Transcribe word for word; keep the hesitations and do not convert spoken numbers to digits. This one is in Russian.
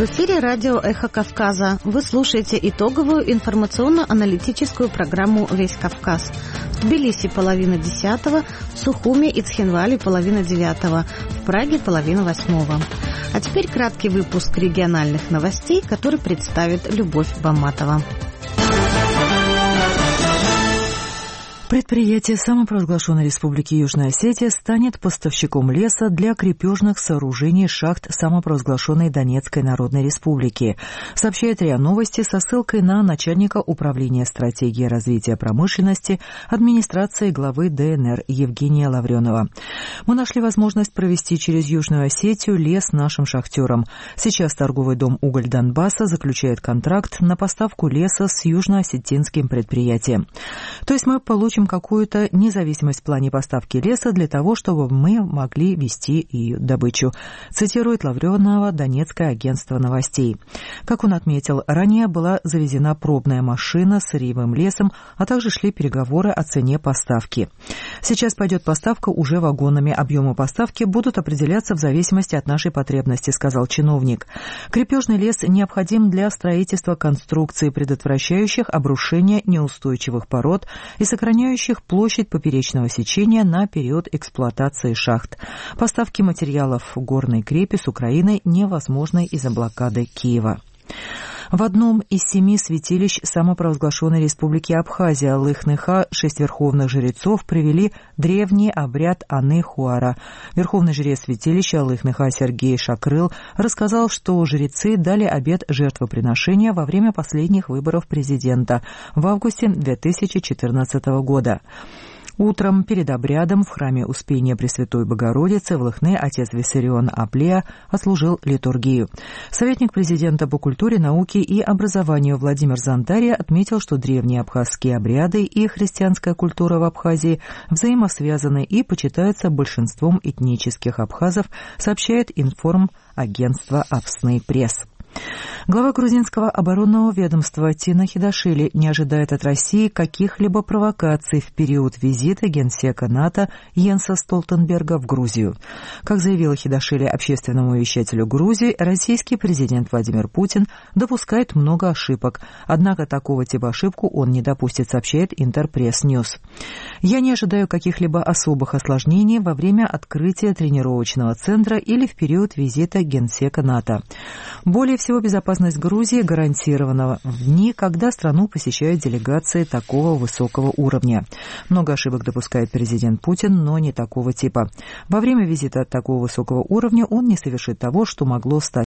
В эфире радио «Эхо Кавказа». Вы слушаете итоговую информационно-аналитическую программу «Весь Кавказ». В Тбилиси половина десятого, в Сухуми и Цхинвале половина девятого, в Праге половина восьмого. А теперь краткий выпуск региональных новостей, который представит Любовь Баматова. Предприятие самопровозглашенной Республики Южная Осетия станет поставщиком леса для крепежных сооружений шахт самопровозглашенной Донецкой Народной Республики, сообщает РИА Новости со ссылкой на начальника управления стратегии развития промышленности администрации главы ДНР Евгения Лавренова. Мы нашли возможность провести через Южную Осетию лес нашим шахтерам. Сейчас торговый дом «Уголь Донбасса» заключает контракт на поставку леса с южноосетинским предприятием. То есть мы получим какую-то независимость в плане поставки леса для того, чтобы мы могли вести ее добычу, цитирует Лавренова Донецкое агентство новостей. Как он отметил, ранее была завезена пробная машина с сырьевым лесом, а также шли переговоры о цене поставки. Сейчас пойдет поставка уже вагонами. Объемы поставки будут определяться в зависимости от нашей потребности, сказал чиновник. Крепежный лес необходим для строительства конструкций, предотвращающих обрушение неустойчивых пород и сохраняющих площадь поперечного сечения на период эксплуатации шахт. Поставки материалов в горной крепи с Украины невозможны из-за блокады Киева. В одном из семи святилищ самопровозглашенной Республики Абхазия Лых-Ныха шесть верховных жрецов провели древний обряд Аны-Хуара. Верховный жрец святилища Лых-Ныха Сергей Шакрыл рассказал, что жрецы дали обет жертвоприношения во время последних выборов президента в августе две тысячи четырнадцатого года. Утром перед обрядом в храме Успения Пресвятой Богородицы в Лыхне отец Виссарион Аплея отслужил литургию. Советник президента по культуре, науке и образованию Владимир Зантария отметил, что древние абхазские обряды и христианская культура в Абхазии взаимосвязаны и почитаются большинством этнических абхазов, сообщает информагентство «Апсный пресс». Глава грузинского оборонного ведомства Тина Хидашвили не ожидает от России каких-либо провокаций в период визита генсека НАТО Йенса Столтенберга в Грузию. Как заявила Хидашвили общественному вещателю Грузии, российский президент Владимир Путин допускает много ошибок. Однако такого типа ошибку он не допустит, сообщает Интерпресс-Ньюс. «Я не ожидаю каких-либо особых осложнений во время открытия тренировочного центра или в период визита генсека НАТО. Более всего безопасность Грузии гарантирована в дни, когда страну посещают делегации такого высокого уровня. Много ошибок допускает президент Путин, но не такого типа. Во время визита такого высокого уровня он не совершит того, что могло стать